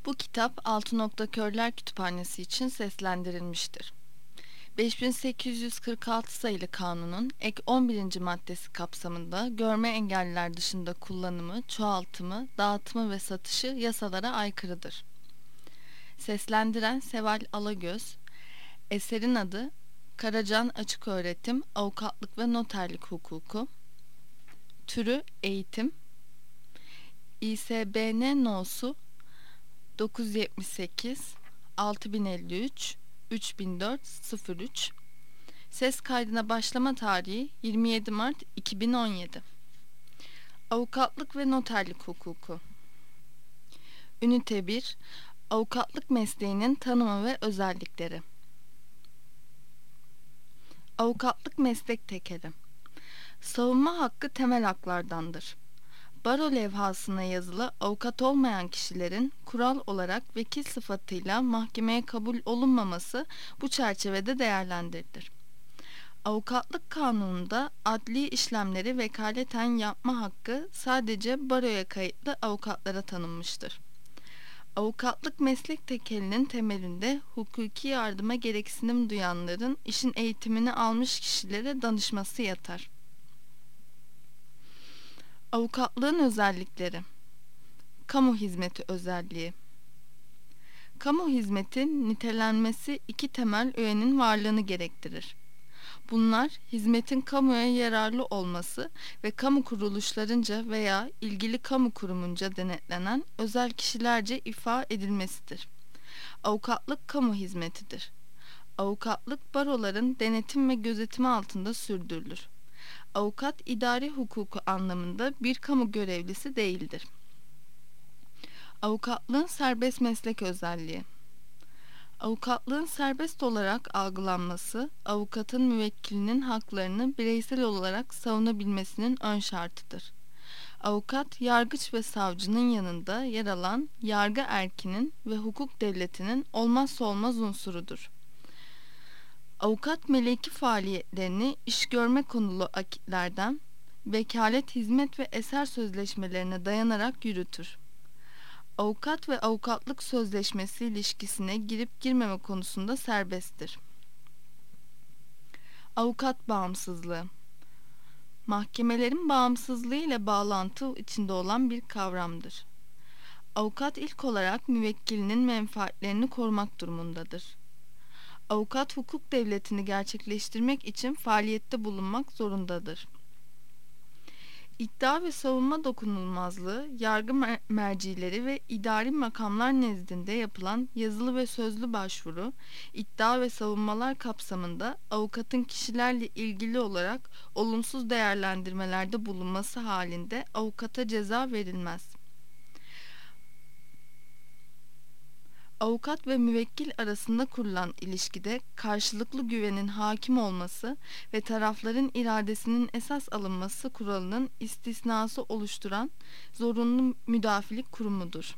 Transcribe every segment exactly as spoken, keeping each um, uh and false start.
Bu kitap Altı Nokta Körler Kütüphanesi için seslendirilmiştir. beş bin sekiz yüz kırk altı sayılı kanunun ek on birinci maddesi kapsamında görme engelliler dışında kullanımı, çoğaltımı, dağıtımı ve satışı yasalara aykırıdır. Seslendiren Seval Alagöz. Eserin adı Karacan Açıköğretim, Avukatlık ve Noterlik Hukuku. Türü eğitim. İ S B N no'su dokuz yüz yetmiş sekiz altı bin elli üç üç bin dört sıfır üç. Ses kaydına başlama tarihi yirmi yedi Mart iki bin on yedi. Avukatlık ve noterlik hukuku. Ünite bir. Avukatlık mesleğinin tanımı ve özellikleri. Avukatlık meslek tekeli. Savunma hakkı temel haklardandır. Baro levhasına yazılı avukat olmayan kişilerin kural olarak vekil sıfatıyla mahkemeye kabul olunmaması bu çerçevede değerlendirilir. Avukatlık kanununda adli işlemleri vekaleten yapma hakkı sadece baroya kayıtlı avukatlara tanınmıştır. Avukatlık meslek tekelinin temelinde hukuki yardıma gereksinim duyanların işin eğitimini almış kişilere danışması yatar. Avukatlığın özellikleri. Kamu hizmeti özelliği. Kamu hizmeti nitelenmesi iki temel öğenin varlığını gerektirir. Bunlar hizmetin kamuya yararlı olması ve kamu kuruluşlarınca veya ilgili kamu kurumunca denetlenen özel kişilerce ifa edilmesidir. Avukatlık kamu hizmetidir. Avukatlık baroların denetim ve gözetimi altında sürdürülür. Avukat idari hukuku anlamında bir kamu görevlisi değildir. Avukatlığın serbest meslek özelliği. Avukatlığın serbest olarak algılanması, avukatın müvekkilinin haklarını bireysel olarak savunabilmesinin ön şartıdır. Avukat, yargıç ve savcının yanında yer alan yargı erkinin ve hukuk devletinin olmazsa olmaz unsurudur. Avukat meleki faaliyetlerini iş görme konulu akitlerden, vekalet, hizmet ve eser sözleşmelerine dayanarak yürütür. Avukat ve avukatlık sözleşmesi ilişkisine girip girmeme konusunda serbesttir. Avukat bağımsızlığı. Mahkemelerin bağımsızlığı ile bağlantı içinde olan bir kavramdır. Avukat ilk olarak müvekkilinin menfaatlerini korumak durumundadır. Avukat hukuk devletini gerçekleştirmek için faaliyette bulunmak zorundadır. İddia ve savunma dokunulmazlığı, yargı mer- mercileri ve idari makamlar nezdinde yapılan yazılı ve sözlü başvuru, iddia ve savunmalar kapsamında avukatın kişilerle ilgili olarak olumsuz değerlendirmelerde bulunması halinde avukata ceza verilmez. Avukat ve müvekkil arasında kurulan ilişkide karşılıklı güvenin hakim olması ve tarafların iradesinin esas alınması kuralının istisnası oluşturan zorunlu müdafilik kurumudur.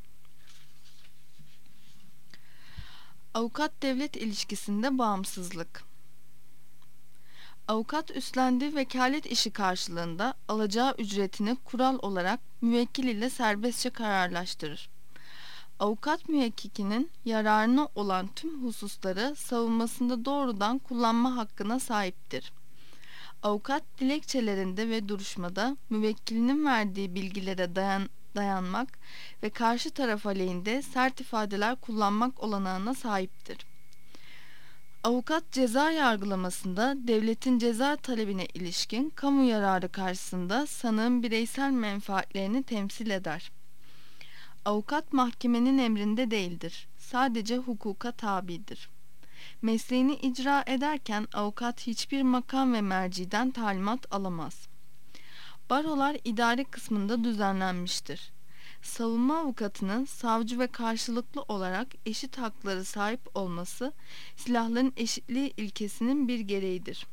Avukat-devlet ilişkisinde bağımsızlık. Avukat üstlendiği vekalet işi karşılığında alacağı ücretini kural olarak müvekkil ile serbestçe kararlaştırır. Avukat müvekkilinin yararına olan tüm hususları savunmasında doğrudan kullanma hakkına sahiptir. Avukat dilekçelerinde ve duruşmada müvekkilinin verdiği bilgilere dayan, dayanmak ve karşı taraf aleyhinde sert ifadeler kullanmak olanağına sahiptir. Avukat ceza yargılamasında devletin ceza talebine ilişkin kamu yararı karşısında sanığın bireysel menfaatlerini temsil eder. Avukat mahkemenin emrinde değildir. Sadece hukuka tabidir. Mesleğini icra ederken avukat hiçbir makam ve merciden talimat alamaz. Barolar idari kısmında düzenlenmiştir. Savunma avukatının savcı ve karşılıklı olarak eşit hakları sahip olması silahların eşitliği ilkesinin bir gereğidir.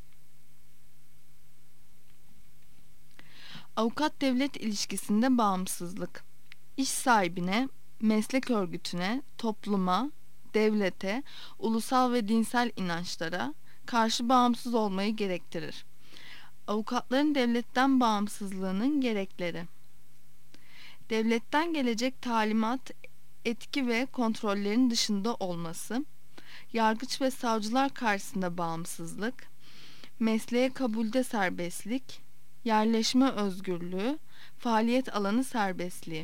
Avukat-devlet ilişkisinde bağımsızlık. İş sahibine, meslek örgütüne, topluma, devlete, ulusal ve dinsel inançlara karşı bağımsız olmayı gerektirir. Avukatların devletten bağımsızlığının gerekleri. Devletten gelecek talimat etki ve kontrollerin dışında olması, yargıç ve savcılar karşısında bağımsızlık, mesleğe kabulde serbestlik, yerleşme özgürlüğü, faaliyet alanı serbestliği.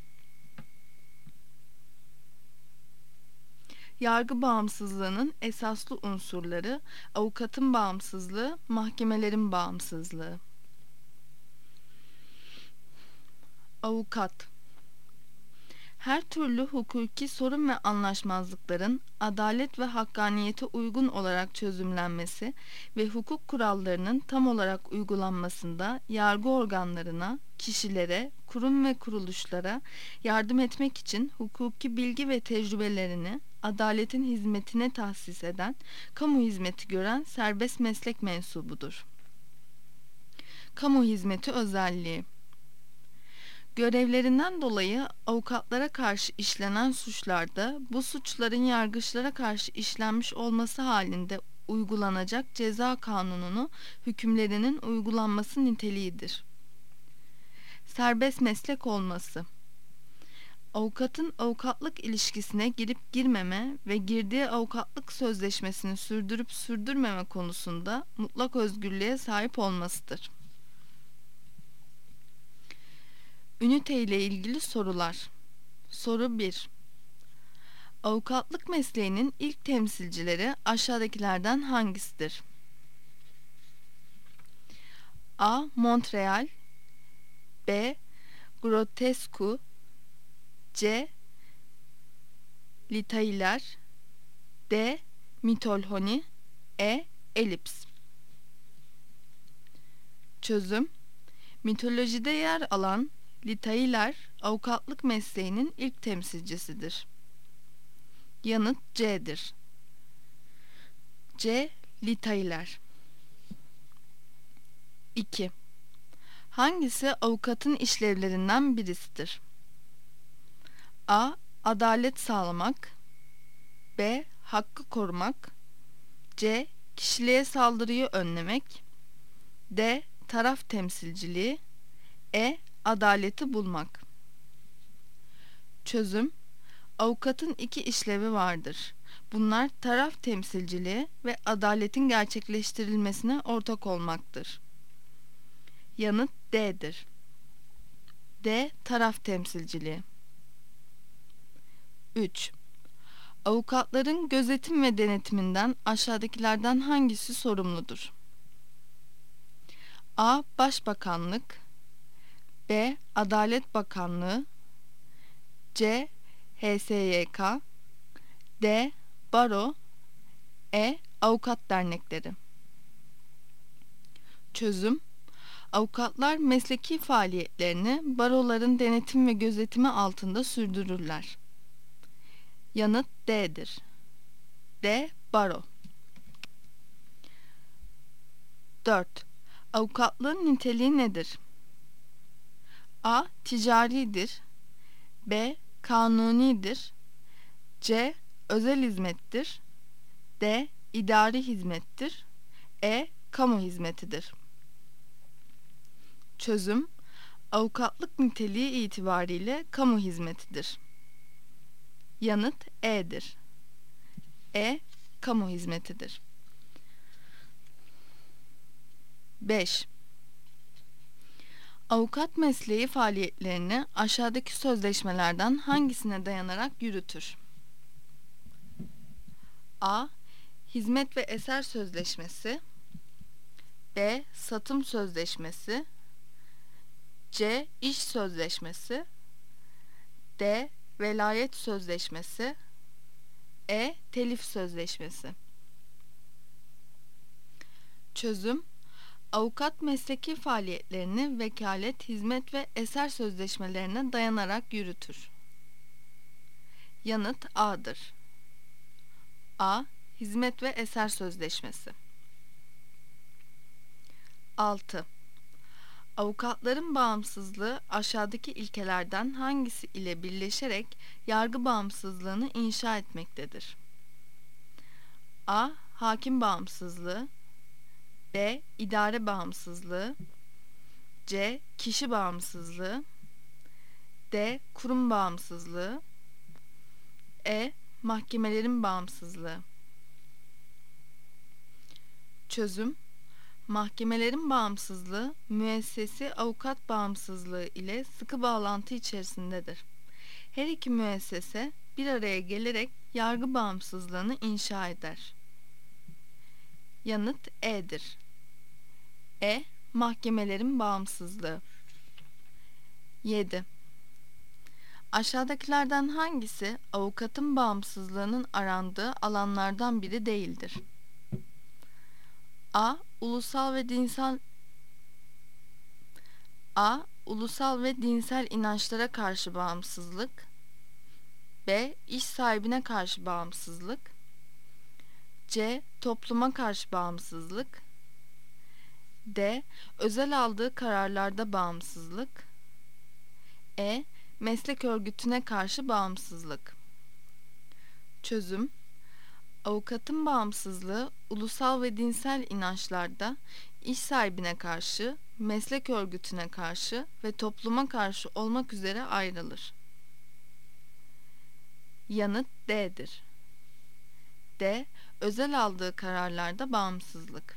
Yargı bağımsızlığının esaslı unsurları, avukatın bağımsızlığı, mahkemelerin bağımsızlığı. Avukat her türlü hukuki sorun ve anlaşmazlıkların adalet ve hakkaniyete uygun olarak çözümlenmesi ve hukuk kurallarının tam olarak uygulanmasında yargı organlarına, kişilere, kurum ve kuruluşlara yardım etmek için hukuki bilgi ve tecrübelerini adaletin hizmetine tahsis eden, kamu hizmeti gören serbest meslek mensubudur. Kamu hizmeti özelliği: görevlerinden dolayı avukatlara karşı işlenen suçlarda bu suçların yargıçlara karşı işlenmiş olması halinde uygulanacak ceza kanununu hükümlerinin uygulanması niteliğidir. Serbest meslek olması: avukatın avukatlık ilişkisine girip girmeme ve girdiği avukatlık sözleşmesini sürdürüp sürdürmeme konusunda mutlak özgürlüğe sahip olmasıdır. Ünite ile ilgili sorular. Soru bir. Avukatlık mesleğinin ilk temsilcileri aşağıdakilerden hangisidir? A. Montreal, B. Grotescu, C. Litailer, D. Mitolhoni, E. Elips. Çözüm: mitolojide yer alan Litailer, avukatlık mesleğinin ilk temsilcisidir. Yanıt C'dir. C. Litailer. iki. Hangisi avukatın işlevlerinden birisidir? A. Adalet sağlamak, B. Hakkı korumak, C. Kişiliğe saldırıyı önlemek, D. Taraf temsilciliği, E. Adaleti bulmak. Çözüm: avukatın iki işlevi vardır. Bunlar taraf temsilciliği ve adaletin gerçekleştirilmesine ortak olmaktır. Yanıt D'dir. D. Taraf temsilciliği. üç. Avukatların gözetim ve denetiminden aşağıdakilerden hangisi sorumludur? A. Başbakanlık, B. Adalet Bakanlığı, C. H S Y K, D. Baro, E. Avukat dernekleri. Çözüm: avukatlar mesleki faaliyetlerini baroların denetim ve gözetimi altında sürdürürler. Yanıt D'dir. D. Baro. dört. Avukatlığın niteliği nedir? A. Ticaridir, B. Kanunidir, C. Özel hizmettir, D. İdari hizmettir, E. Kamu hizmetidir. Çözüm: avukatlık niteliği itibariyle kamu hizmetidir. Yanıt E'dir. E. Kamu hizmetidir. beş. Avukat mesleği faaliyetlerini aşağıdaki sözleşmelerden hangisine dayanarak yürütür? A. Hizmet ve eser sözleşmesi, B. Satım sözleşmesi, C. İş sözleşmesi, D. Velayet sözleşmesi, E. Telif sözleşmesi. Çözüm: avukat mesleki faaliyetlerini vekalet, hizmet ve eser sözleşmelerine dayanarak yürütür. Yanıt A'dır. A. Hizmet ve eser sözleşmesi. altı. Avukatların bağımsızlığı aşağıdaki ilkelerden hangisi ile birleşerek yargı bağımsızlığını inşa etmektedir? A. Hakim bağımsızlığı, B. İdare bağımsızlığı, C. Kişi bağımsızlığı, D. Kurum bağımsızlığı, E. Mahkemelerin bağımsızlığı. Çözüm: mahkemelerin bağımsızlığı, müessesi avukat bağımsızlığı ile sıkı bağlantı içerisindedir. Her iki müessese bir araya gelerek yargı bağımsızlığını inşa eder. Yanıt E'dir. E. Mahkemelerin bağımsızlığı. yedi. Aşağıdakilerden hangisi avukatın bağımsızlığının arandığı alanlardan biri değildir? A. Ulusal ve dinsel A. Ulusal ve dinsel inançlara karşı bağımsızlık. B. İş sahibine karşı bağımsızlık. C. Topluma karşı bağımsızlık. D. Özel aldığı kararlarda bağımsızlık. E. Meslek örgütüne karşı bağımsızlık. Çözüm: avukatın bağımsızlığı ulusal ve dinsel inançlarda iş sahibine karşı, meslek örgütüne karşı ve topluma karşı olmak üzere ayrılır. Yanıt D'dir. D. Özel aldığı kararlarda bağımsızlık.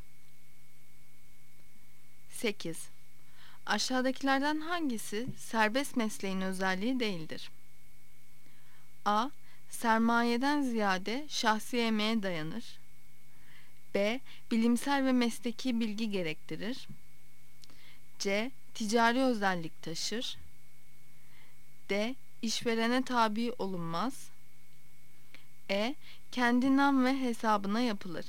sekiz. Aşağıdakilerden hangisi serbest mesleğin özelliği değildir? A. Sermayeden ziyade şahsi emeğe dayanır. B. Bilimsel ve mesleki bilgi gerektirir. C. Ticari özellik taşır. D. İşverene tabi olunmaz. E. Kendi nam ve hesabına yapılır.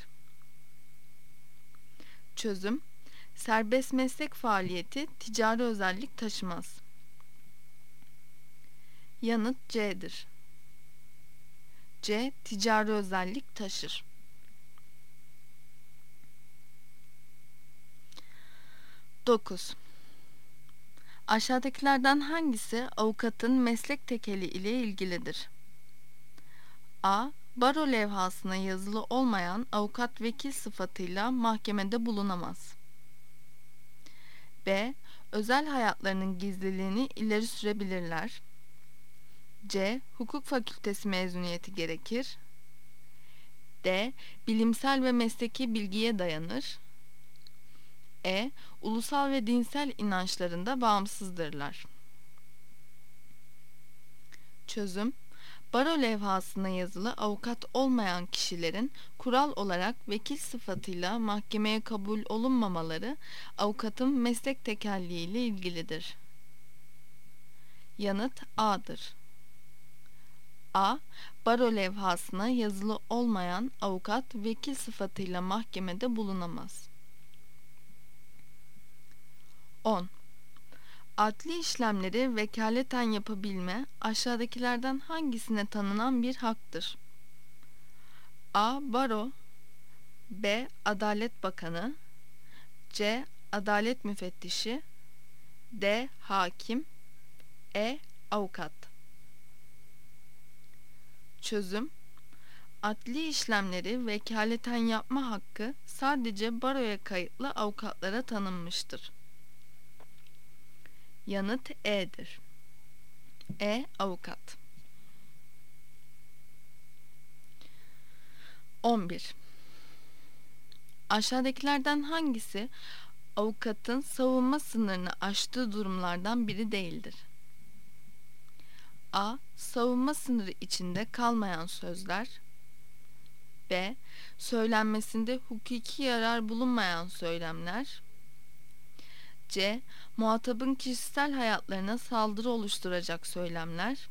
Çözüm: serbest meslek faaliyeti ticari özellik taşımaz. Yanıt C'dir. C. Ticari özellik taşır. dokuz. Aşağıdakilerden hangisi avukatın meslek tekeli ile ilgilidir? A. Baro levhasına yazılı olmayan avukat vekil sıfatıyla mahkemede bulunamaz. B. Özel hayatlarının gizliliğini ileri sürebilirler. C. Hukuk fakültesi mezuniyeti gerekir. D. Bilimsel ve mesleki bilgiye dayanır. E. Ulusal ve dinsel inançlarında bağımsızdırlar. Çözüm: baro levhasına yazılı avukat olmayan kişilerin kural olarak vekil sıfatıyla mahkemeye kabul olunmamaları avukatın meslek tekelliği ile ilgilidir. Yanıt A'dır. A. Baro levhasına yazılı olmayan avukat vekil sıfatıyla mahkemede bulunamaz. on. Adli işlemleri vekaleten yapabilme aşağıdakilerden hangisine tanınan bir haktır? A. Baro. B. Adalet Bakanı. C. Adalet Müfettişi. D. Hakim. E. Avukat. Çözüm: adli işlemleri vekaleten yapma hakkı sadece baroya kayıtlı avukatlara tanınmıştır. Yanıt E'dir. E. Avukat. on bir. Aşağıdakilerden hangisi avukatın savunma sınırını aştığı durumlardan biri değildir? A. Savunma sınırı içinde kalmayan sözler. B. Söylenmesinde hukuki yarar bulunmayan söylemler. C. Muhatabın kişisel hayatlarına saldırı oluşturacak söylemler.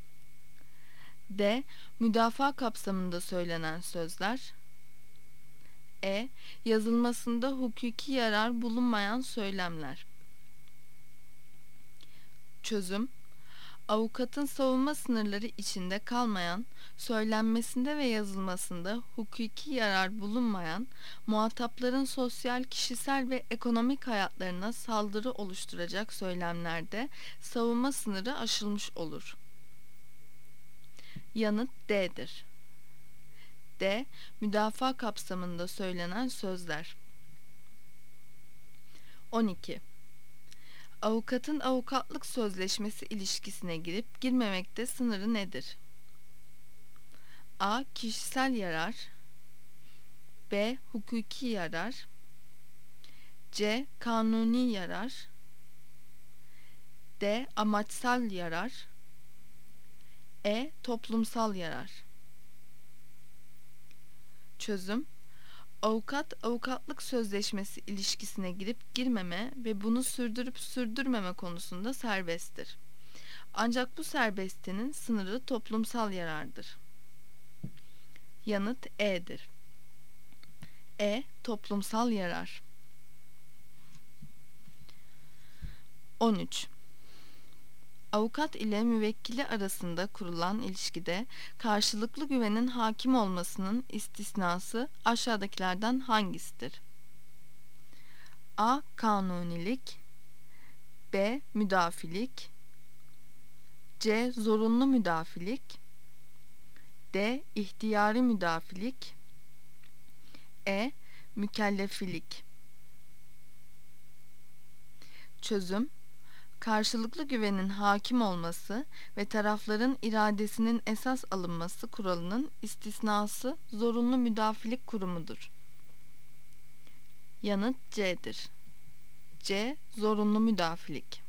D. Müdafaa kapsamında söylenen sözler. E. Yazılmasında hukuki yarar bulunmayan söylemler. Çözüm: avukatın savunma sınırları içinde kalmayan, söylenmesinde ve yazılmasında hukuki yarar bulunmayan, muhatapların sosyal, kişisel ve ekonomik hayatlarına saldırı oluşturacak söylemlerde savunma sınırı aşılmış olur. Yanıt D'dir. D. Müdafaa kapsamında söylenen sözler. on iki. Avukatın avukatlık sözleşmesi ilişkisine girip girmemekte sınırı nedir? A. Kişisel yarar. B. Hukuki yarar. C. Kanuni yarar. D. Amaçsal yarar. E. Toplumsal yarar. Çözüm: Avukat, avukatlık sözleşmesi ilişkisine girip girmeme ve bunu sürdürüp sürdürmeme konusunda serbesttir. Ancak bu serbestliğinin sınırı toplumsal yarardır. Yanıt E'dir. E. Toplumsal yarar. on üç. Avukat ile müvekkili arasında kurulan ilişkide karşılıklı güvenin hakim olmasının istisnası aşağıdakilerden hangisidir? A. Kanunilik. B. Müdafilik. C. Zorunlu müdafilik. D. İhtiyari müdafilik. E. Mükellefilik. Çözüm: Karşılıklı güvenin hakim olması ve tarafların iradesinin esas alınması kuralının istisnası zorunlu müdafilik kurumudur. Yanıt C'dir. C. Zorunlu müdafilik.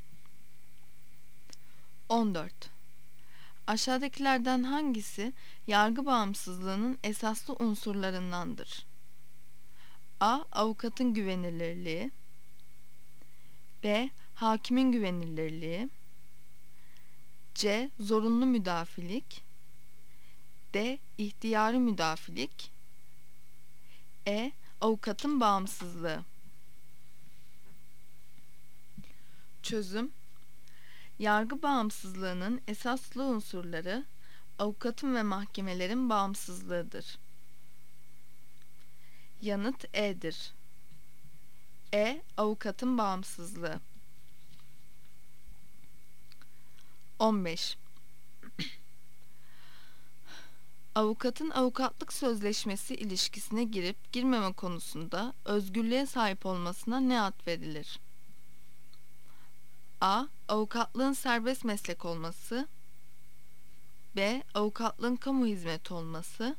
on dört. Aşağıdakilerden hangisi yargı bağımsızlığının esaslı unsurlarındandır? A. Avukatın güvenilirliği. B. Hakimin güvenilirliği. C. Zorunlu müdafilik. D. İhtiyari müdafilik. E. Avukatın bağımsızlığı. Çözüm: Yargı bağımsızlığının esaslı unsurları avukatın ve mahkemelerin bağımsızlığıdır. Yanıt E'dir. E. Avukatın bağımsızlığı. on beş. Avukatın avukatlık sözleşmesi ilişkisine girip girmeme konusunda özgürlüğe sahip olmasına ne ad verilir? A. Avukatlığın serbest meslek olması. B. Avukatlığın kamu hizmeti olması.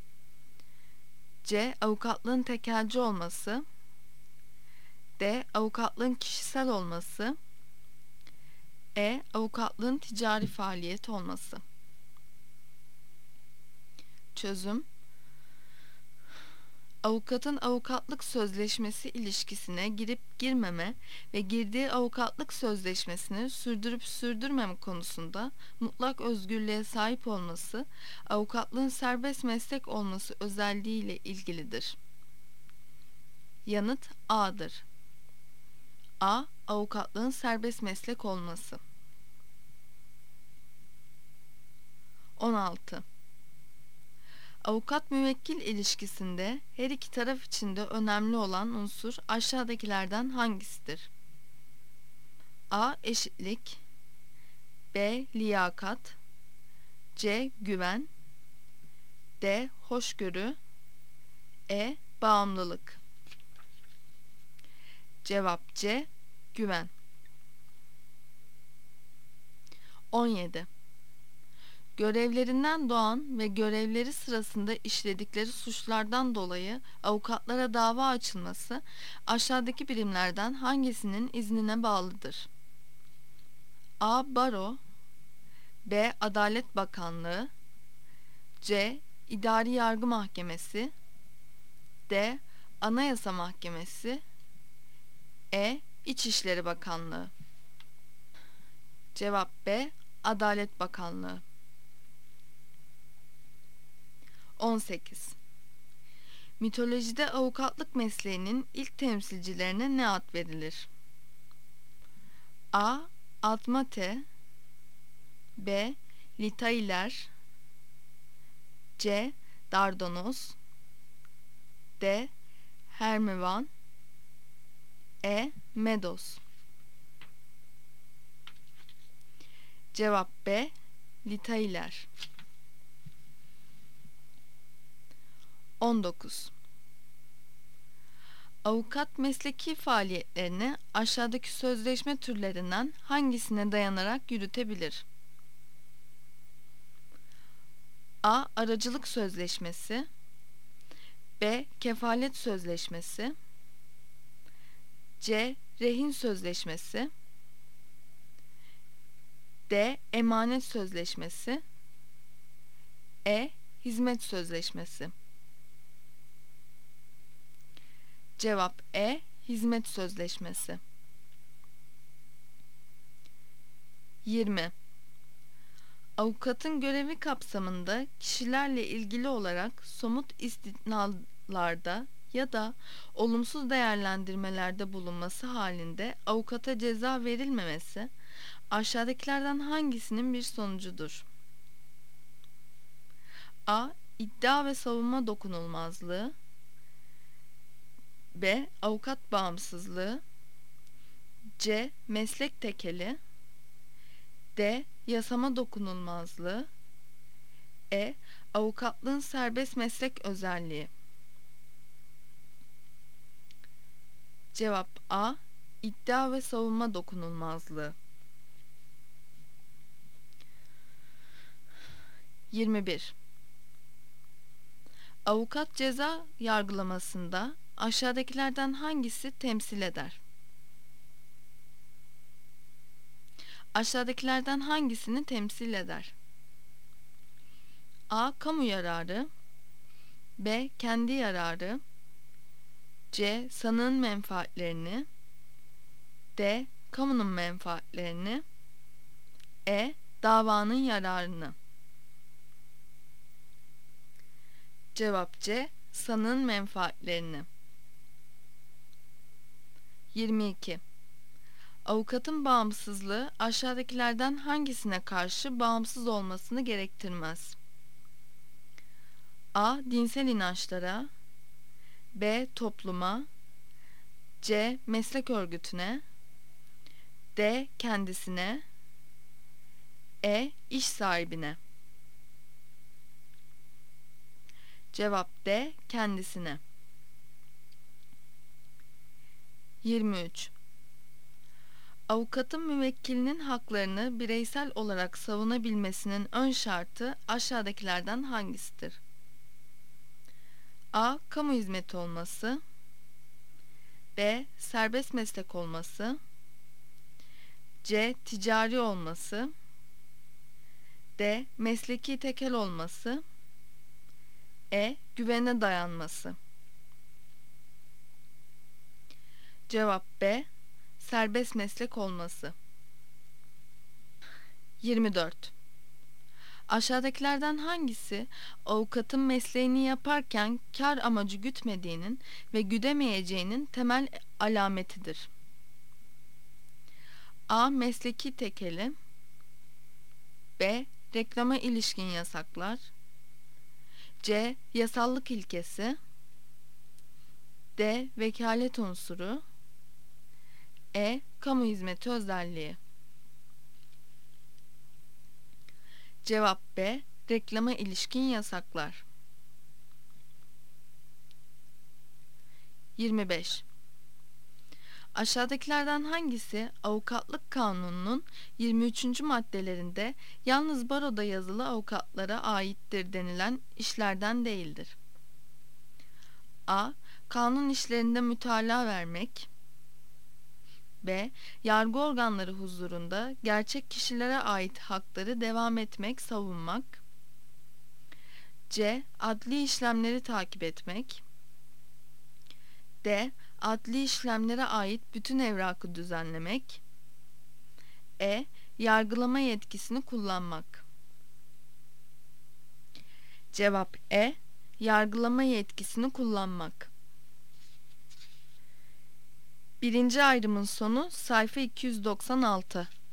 C. Avukatlığın tekelci olması. D. Avukatlığın kişisel olması. E. Avukatlığın ticari faaliyet olması. Çözüm: Avukatın avukatlık sözleşmesi ilişkisine girip girmeme ve girdiği avukatlık sözleşmesini sürdürüp sürdürmeme konusunda mutlak özgürlüğe sahip olması, avukatlığın serbest meslek olması özelliğiyle ilgilidir. Yanıt A'dır. A. Avukatlığın serbest meslek olması. on altı. Avukat müvekkil ilişkisinde her iki taraf için de önemli olan unsur aşağıdakilerden hangisidir? A. Eşitlik. B. Liyakat. C. Güven. D. Hoşgörü. E. Bağımlılık. Cevap C. Güven. on yedi. Görevlerinden doğan ve görevleri sırasında işledikleri suçlardan dolayı avukatlara dava açılması aşağıdaki birimlerden hangisinin iznine bağlıdır? A. Baro. B. Adalet Bakanlığı. C. İdari Yargı Mahkemesi. D. Anayasa Mahkemesi. E. İçişleri Bakanlığı. Cevap B. Adalet Bakanlığı. on sekiz. Mitolojide avukatlık mesleğinin ilk temsilcilerine ne ad verilir? A. Admate. B. Litailer. C. Dardanos. D. Hermevan. E. Medos. Cevap B. Litailer. on dokuz. Avukat mesleki faaliyetlerini aşağıdaki sözleşme türlerinden hangisine dayanarak yürütebilir? A. Aracılık sözleşmesi, B. Kefalet sözleşmesi, C. Rehin sözleşmesi, D. Emanet sözleşmesi, E. Hizmet sözleşmesi. Cevap E. Hizmet sözleşmesi. yirmi. Avukatın görevi kapsamında kişilerle ilgili olarak somut istisnalarda ya da olumsuz değerlendirmelerde bulunması halinde avukata ceza verilmemesi aşağıdakilerden hangisinin bir sonucudur? A. İddia ve savunma dokunulmazlığı, B. Avukat bağımsızlığı, C. Meslek tekeli, D. Yasama dokunulmazlığı, E. Avukatlığın serbest meslek özelliği. Cevap A. İddia ve savunma dokunulmazlığı. yirmi bir. Avukat ceza yargılamasında aşağıdakilerden hangisi temsil eder? Aşağıdakilerden hangisini temsil eder? A. Kamu yararı, B. Kendi yararı, C. Sanığın menfaatlerini, D. Kamunun menfaatlerini, E. Davanın yararını. Cevap C. Sanığın menfaatlerini. yirmi iki. Avukatın bağımsızlığı aşağıdakilerden hangisine karşı bağımsız olmasını gerektirmez? A. Dinsel inançlara, B. Topluma, C. Meslek örgütüne, D. Kendisine, E. İş sahibine. Cevap D. Kendisine. yirmi üç. Avukatın müvekkilinin haklarını bireysel olarak savunabilmesinin ön şartı aşağıdakilerden hangisidir? A. Kamu hizmeti olması, B. Serbest meslek olması, C. Ticari olması, D. Mesleki tekel olması, E. Güvene dayanması. Cevap B. Serbest meslek olması. yirmi dört. Aşağıdakilerden hangisi avukatın mesleğini yaparken kar amacı gütmediğinin ve güdemeyeceğinin temel alametidir? A. Mesleki tekeli, B. Reklama ilişkin yasaklar, C. Yasallık ilkesi, D. Vekalet unsuru, E. Kamu hizmeti özelliği. Cevap B. Reklama ilişkin yasaklar. yirmi beş. Aşağıdakilerden hangisi Avukatlık Kanunu'nun yirmi üçüncü maddelerinde yalnız baroda yazılı avukatlara aittir denilen işlerden değildir? A. Kanun işlerinde mütalaa vermek, B. Yargı organları huzurunda gerçek kişilere ait hakları devam etmek, savunmak, C. Adli işlemleri takip etmek, D. Adli işlemlere ait bütün evrakı düzenlemek, E. Yargılama yetkisini kullanmak. Cevap E. Yargılama yetkisini kullanmak. Birinci ayrımın sonu sayfa iki yüz doksan altı.